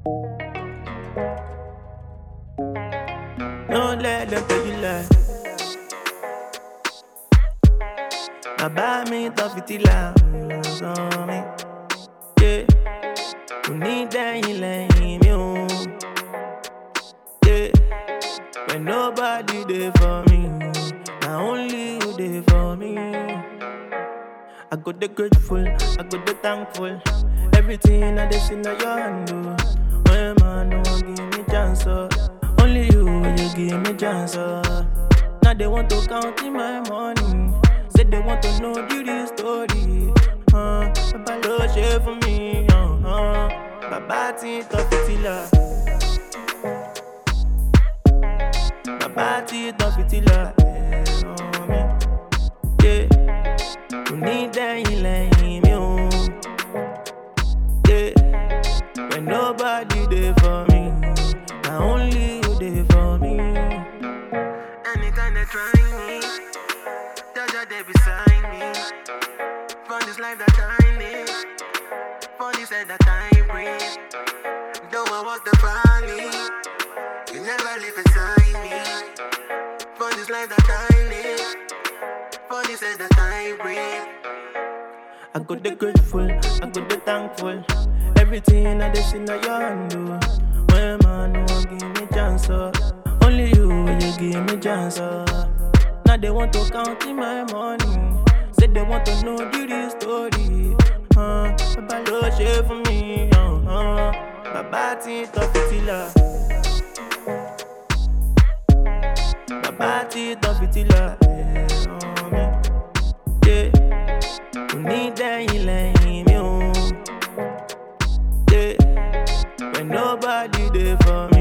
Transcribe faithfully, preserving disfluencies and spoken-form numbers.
Don't let them tell you lie. Baba mi tough it la on me. Yeah, you need that you lay me on. Yeah, when nobody there for me, now only you there for me. I got the grateful, I got the thankful. Everything I did in your hand, oh. When man no one give me chance, oh. Only you, you give me chance, oh. Now they want to count in my money. Say they want to know the real story. Uh, Baba lo share for me, uh, uh. Baba ti tough it la. Baba ti tough it la. Yeah, me. Yeah, you need that you lay me on. Yeah, when nobody there for me, now only you there for me. Anytime they try me, Jaja they beside me. For this life that I live, for this head that I breathe. Though I walk the valley, you never live beside me. For this life that I live, for this head that I breathe. I got the grateful, I got the thankful. Everything I did in your hand, oh. When man no one give me chance, oh. Only you, you give me chance, oh. Now they want to count in my money. Say they want to know the real story. Uh, Baba lo share for me, uh, uh. Baba ti tough it la. Baba ti tough it la. Yeah, uh, me. Yeah, you need that you lay me on. Yeah, when nobody there for me.